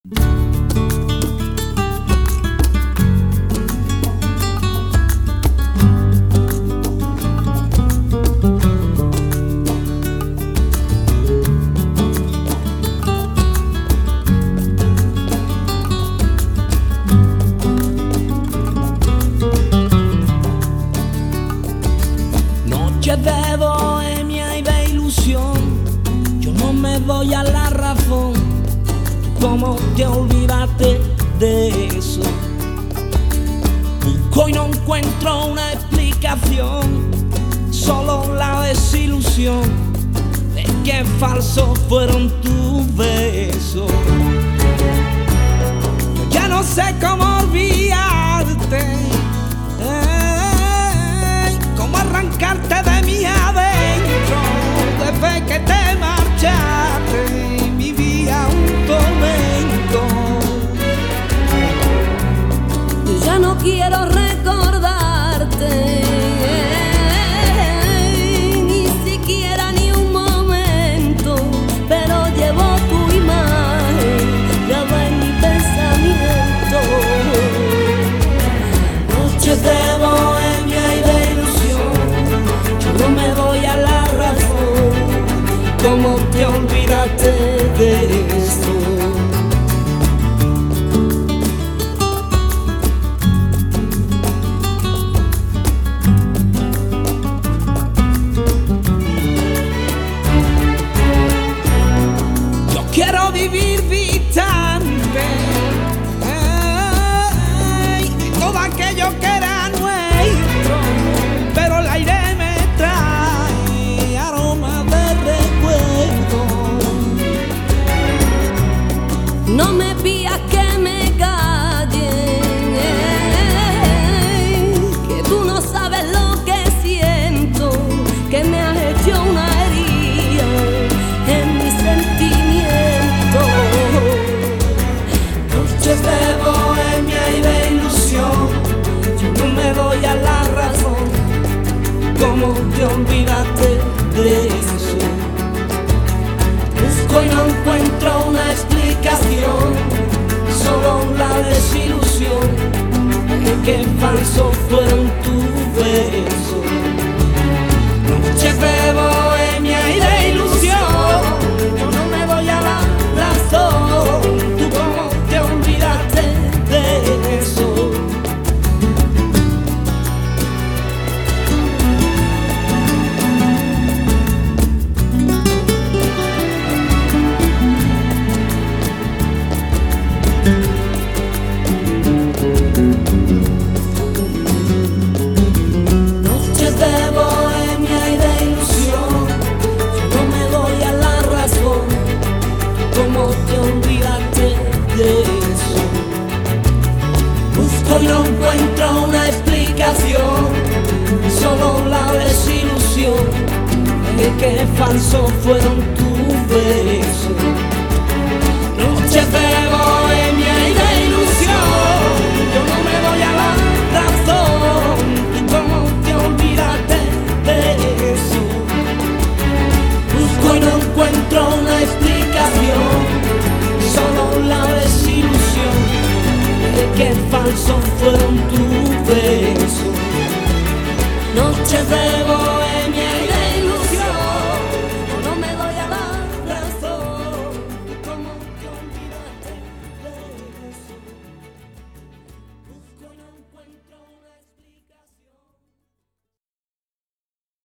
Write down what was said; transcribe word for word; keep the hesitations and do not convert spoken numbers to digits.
Noches de bohemia y de ilusión, yo no me doy a la razón. ¿Cómo te olvidaste de eso? Busco y no encuentro una explicación, solo la desilusión de que falsos fueron tus besos. Yo ya no sé cómo olvidarte, eh, cómo arrancarte de mi adentro. Desde que te marchaste vivía un tormento. Yo ya no quiero recordarte, ni siquiera ni un momento, pero llevo tu imagen grabada en mi pensamiento. Noches de bohemia y de ilusión, yo no me doy a la razón. ¿Cómo te olvidaste de eso? Yo quiero vivir distante, eh, de todo aquello que era nuestro, pero el aire me trae aroma de recuerdo. No me pidas que me calle, que tú no sabes lo que siento, que me has hecho una herida en mi sentimiento. Noches de bohemia y de ilusión, yo no me doy a la razón. ¿Cómo te olvidaste de eso? Busco y no encuentro una explicación, solo la desilusión de que falsos fueron tus besos. Noches de bohemia y de ilusión, yo no me doy a la razón. ¿Tú cómo te olvidaste de eso? Noches de bohemia y de ilusión, yo no me doy a la razón. ¿Cómo te olvidaste de eso? Busco y no encuentro una explicación, solo la desilusión de que falsos fueron tus besos. Noches de bohemia y de ilusión, yo no me doy a la razón. ¿Tú cómo te olvidaste de eso? Busco y no encuentro una explicación, solo la desilusión de que falsos fueron tus